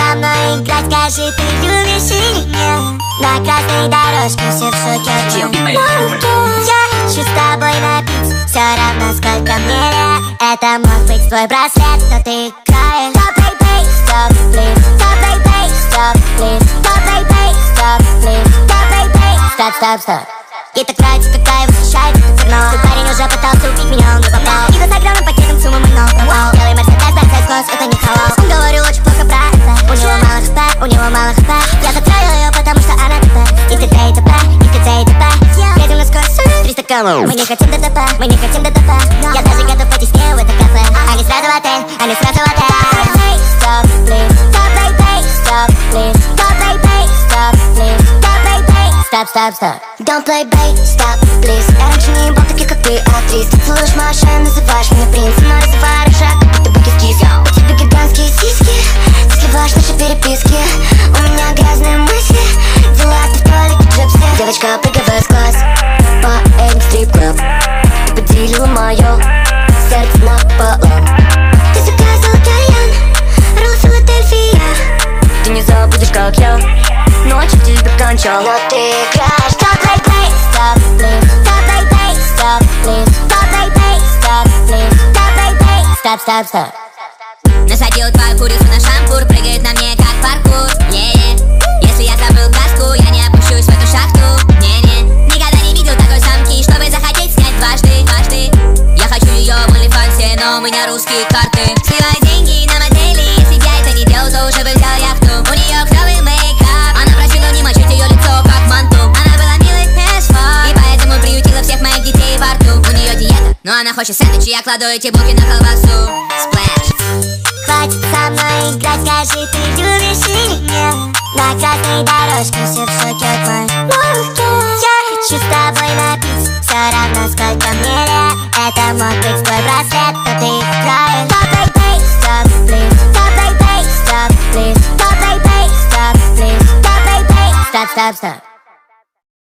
со мной играть, скажи, ты любишь или нет? На красной дорожке все в шоке от моей руки. Я хочу с тобой напиться, все равно сколько мне лет. Это мог быть твой браслет, но ты играешь. Stop, baby, stop, please. Stop, baby, stop, please. Stop, baby, stop, please. Stop, baby, stop, stop, stop. Ей так нравится, когда его смущает но твой парень уже пытался убить меня, он не попал. И за огромным пакетом сумму мой ног пропал. Белый мерседес, бросай сквозь, это не халал. Он говорил очень плохо про это. У него мало хп, у него мало хп. Я затроил ее, потому что она ТП. И т.д. и т.п, и т.д. и т.п. Едем насквозь 300 км. Мы не хотим ДТП, мы не хотим ДТП. Я даже готов пойти с ней в это кафе. А не сразу в отель, а не сразу в отель. Stop, please. Stop, baby, stop, please. Stop, baby, stop, please. Stop, baby, stop, stop, stop. Don't play babe, stop, please. Я раньше не был таких, как ты, актрис. Ты целуешь моя шея, называешь меня принцем. Но называю шаг, как будто бы кис-кис. У тебя гигантские сиськи, ты сливаешь наши переписки. У меня грязные мысли, дела ты в туалете джипси. Девочка, прыгай с класс по этим стрип-клаб. Ты поделила мое сердце напополам. Ты заказала кальян, роллы Филадельфия. Ты не забудешь, как я ночью тебя кончал. Но ты играешь. Stop, baby, stop, please. Stop, baby, stop, please. Stop, baby, stop, please. Stop, baby, stop, stop, stop. Насадил твою курицу на шампур, прыгает на мне как паркур. Если я забыл каску, я не опущусь в эту шахту. Никогда не видел такой самки, чтобы захотеть снять дважды. Я хочу ее в OnlyFans, но у меня русские карты. Сливай деньги на модели, если б я это не делал, то уже бы взял яхту. У нее клевый мейкап, она просила не мочить ее лицо как манту. Она была милой as fuck, и поэтому приютила всех моих детей во рту. У нее диета, но она хочет сэндвичи, я кладу эти булки на колбасу. Splash. Хватит со мной играть, скажи, ты любишь или нет? На красной дорожке все в шоке от моей руки. Я хочу с тобой напиться, все равно сколько мне лет. Это мог быть твой браслет, но ты играешь. Stop, baby, stop, please. Stop, baby, stop, please. Stop, baby, stop, please. Stop, baby, stop, stop, stop.